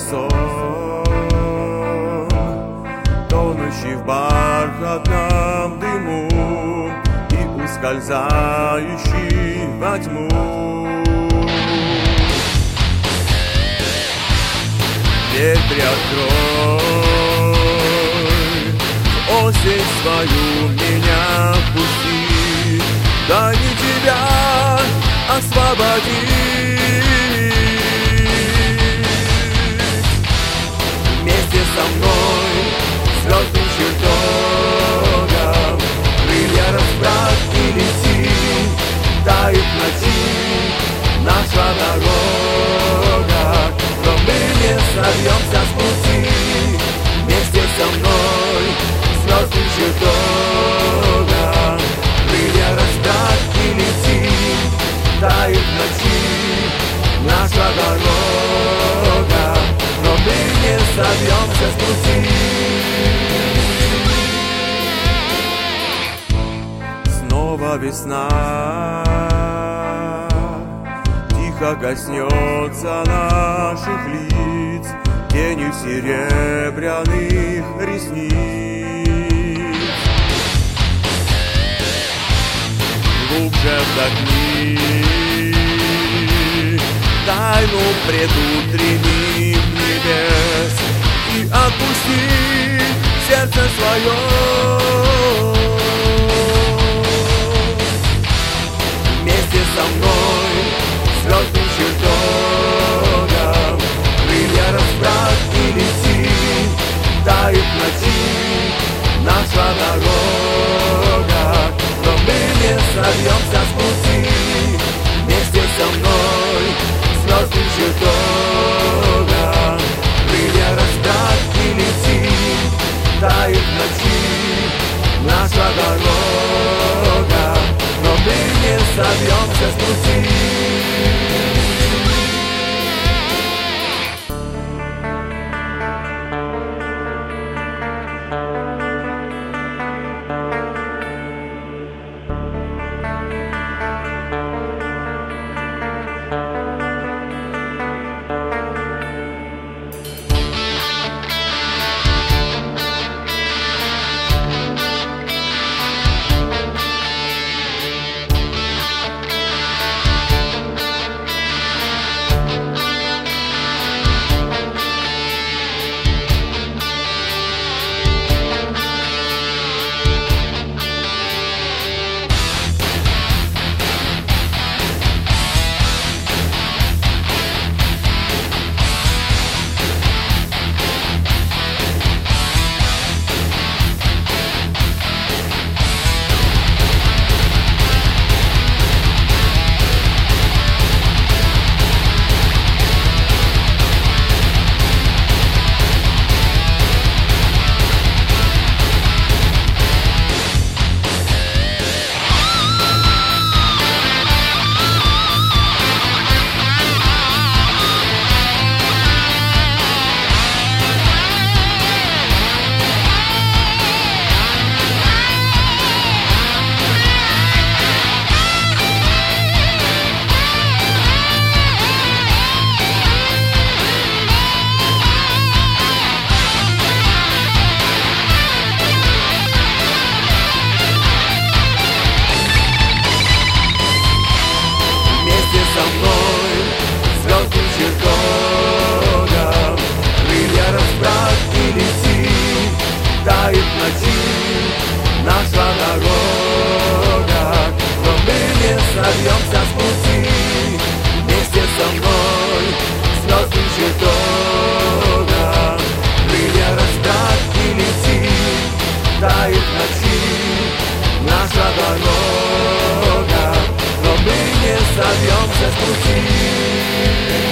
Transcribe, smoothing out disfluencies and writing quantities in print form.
сон, тонущий в бархатном дыму и ускользающий во тьму. Дверь приоткрой, осень свою меня впусти, дай мне тебя освободить. Вместе со мной звездным чертогом крылья расправь и лети, тает в ночи наша дорога, но мы не сорвемся с пути. Вместе со мной звездным чертогом крылья расправь и лети, тает в ночи наша дорога, но мы не сорвемся с пути. Снова весна тихо коснется наших лиц тенью серебряных ресниц. Глубже вдохни тайну предутренних небес и отпусти сердце свое. Вместе со мной звездным чертогом крылья расправь и лети, тает в ночи наша дорога, но мы не сорвемся с пути. Вместе со мной звездным чертогом крылья расправь и лети, тает в ночи наша дорога, но мы не сорвемся с пути. сорвемся с пути. Вместе со мной звездным чертогом крылья расправь и лети. Тает в ночи наша дорога, но мы не сорвемся с пути.